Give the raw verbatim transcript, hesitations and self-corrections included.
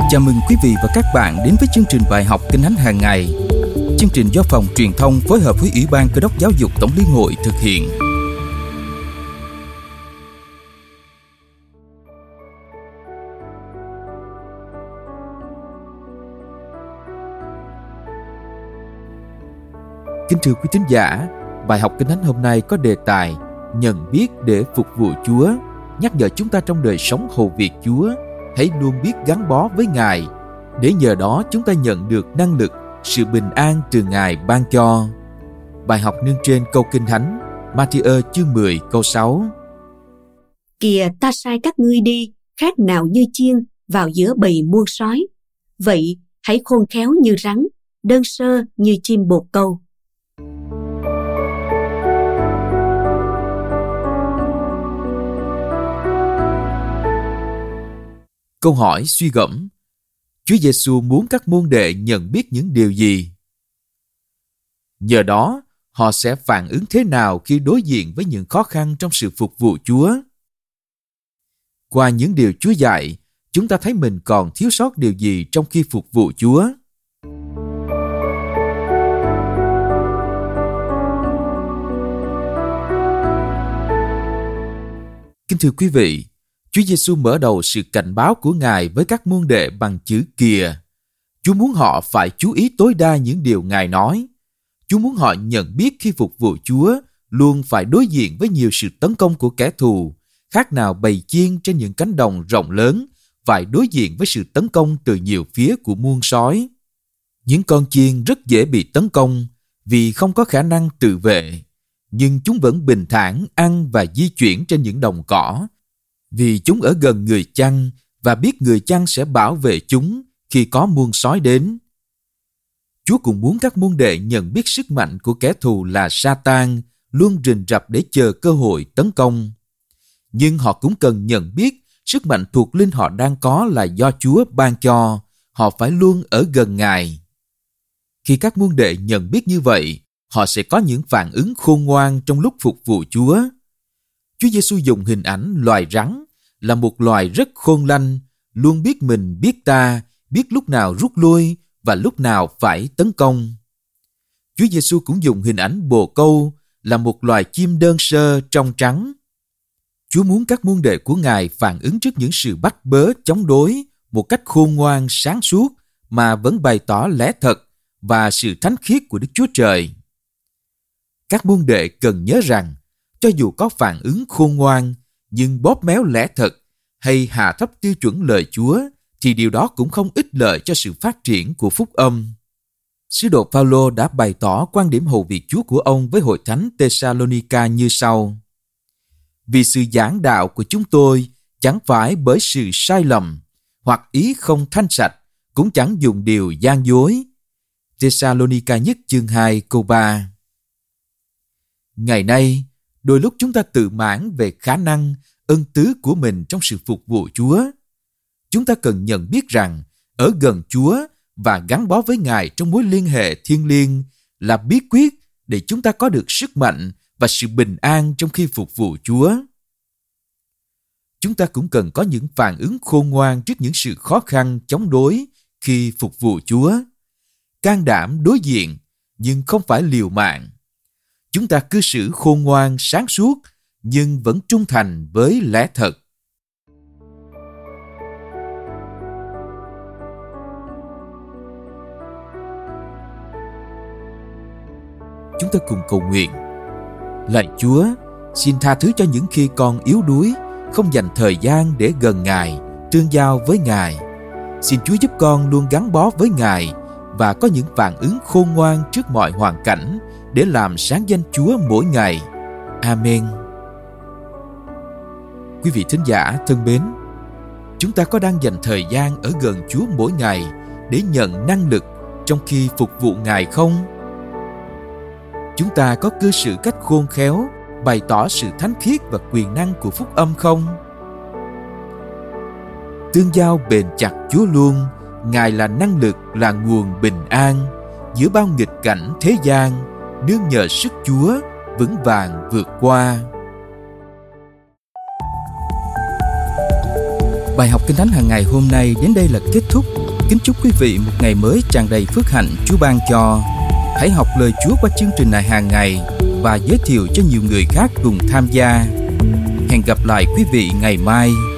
Chào mừng quý vị và các bạn đến với chương trình bài học Kinh Thánh hàng ngày. Chương trình do Phòng Truyền thông phối hợp với Ủy ban Cơ đốc Giáo dục Tổng liên hội thực hiện. Kính thưa quý thính giả, bài học Kinh Thánh hôm nay có đề tài nhận biết để phục vụ Chúa, nhắc nhở chúng ta trong đời sống hầu việc Chúa hãy luôn biết gắn bó với Ngài, để nhờ đó chúng ta nhận được năng lực, sự bình an từ Ngài ban cho. Bài học nương trên câu Kinh Thánh Ma-thi-ơ chương mười câu sáu. Kìa, ta sai các ngươi đi, khác nào như chiên vào giữa bầy muôn sói. Vậy hãy khôn khéo như rắn, đơn sơ như chim bồ câu. Câu hỏi suy gẫm: Chúa Giêsu muốn các môn đệ nhận biết những điều gì? Nhờ đó, họ sẽ phản ứng thế nào khi đối diện với những khó khăn trong sự phục vụ Chúa? Qua những điều Chúa dạy, chúng ta thấy mình còn thiếu sót điều gì trong khi phục vụ Chúa? Kính thưa quý vị, Chúa Giêsu mở đầu sự cảnh báo của Ngài với các môn đệ bằng chữ kìa. Chúa muốn họ phải chú ý tối đa những điều Ngài nói. Chúa muốn họ nhận biết khi phục vụ Chúa luôn phải đối diện với nhiều sự tấn công của kẻ thù, khác nào bầy chiên trên những cánh đồng rộng lớn phải đối diện với sự tấn công từ nhiều phía của muôn sói. Những con chiên rất dễ bị tấn công vì không có khả năng tự vệ, nhưng chúng vẫn bình thản ăn và di chuyển trên những đồng cỏ, vì chúng ở gần người chăn và biết người chăn sẽ bảo vệ chúng khi có muôn sói đến. Chúa cũng muốn các môn đệ nhận biết sức mạnh của kẻ thù là Sa-tan luôn rình rập để chờ cơ hội tấn công. Nhưng họ cũng cần nhận biết sức mạnh thuộc linh họ đang có là do Chúa ban cho, họ phải luôn ở gần Ngài. Khi các môn đệ nhận biết như vậy, họ sẽ có những phản ứng khôn ngoan trong lúc phục vụ Chúa. Chúa Giêsu dùng hình ảnh loài rắn là một loài rất khôn lanh, luôn biết mình biết ta, biết lúc nào rút lui và lúc nào phải tấn công. Chúa Giêsu cũng dùng hình ảnh bồ câu là một loài chim đơn sơ trong trắng. Chúa muốn các môn đệ của Ngài phản ứng trước những sự bắt bớ chống đối một cách khôn ngoan sáng suốt mà vẫn bày tỏ lẽ thật và sự thánh khiết của Đức Chúa Trời. Các môn đệ cần nhớ rằng, cho dù có phản ứng khôn ngoan, nhưng bóp méo lẽ thật hay hạ thấp tiêu chuẩn lời Chúa, thì điều đó cũng không ích lợi cho sự phát triển của phúc âm. Sứ đồ Phao-lô đã bày tỏ quan điểm hầu việc Chúa của ông với hội thánh Tê-sa-lô-ni-ca như sau: Vì sự giảng đạo của chúng tôi chẳng phải bởi sự sai lầm hoặc ý không thanh sạch, cũng chẳng dùng điều gian dối. Tê-sa-lô-ni-ca nhất chương hai câu ba. Ngày nay, đôi lúc chúng ta tự mãn về khả năng, ân tứ của mình trong sự phục vụ Chúa. Chúng ta cần nhận biết rằng, ở gần Chúa và gắn bó với Ngài trong mối liên hệ thiêng liêng là bí quyết để chúng ta có được sức mạnh và sự bình an trong khi phục vụ Chúa. Chúng ta cũng cần có những phản ứng khôn ngoan trước những sự khó khăn chống đối khi phục vụ Chúa. Can đảm đối diện, nhưng không phải liều mạng. Chúng ta cư xử khôn ngoan, sáng suốt, nhưng vẫn trung thành với lẽ thật. Chúng ta cùng cầu nguyện. Lạy Chúa, xin tha thứ cho những khi con yếu đuối, không dành thời gian để gần Ngài, tương giao với Ngài. Xin Chúa giúp con luôn gắn bó với Ngài và có những phản ứng khôn ngoan trước mọi hoàn cảnh để làm sáng danh Chúa mỗi ngày. Amen. Quý vị thính giả thân mến, chúng ta có đang dành thời gian ở gần Chúa mỗi ngày để nhận năng lực trong khi phục vụ Ngài không? Chúng ta có cư xử cách khôn khéo, bày tỏ sự thánh khiết và quyền năng của phúc âm không? Tương giao bền chặt Chúa luôn, Ngài là năng lực, là nguồn bình an giữa bao nghịch cảnh thế gian, nương nhờ sức Chúa vững vàng vượt qua. Bài học Kinh Thánh hàng ngày hôm nay đến đây là kết thúc. kính chúc quý vị một ngày mới tràn đầy phước hạnh Chúa ban cho. Hãy học lời Chúa qua chương trình này hàng ngày và giới thiệu cho nhiều người khác cùng tham gia. Hẹn gặp lại quý vị ngày mai.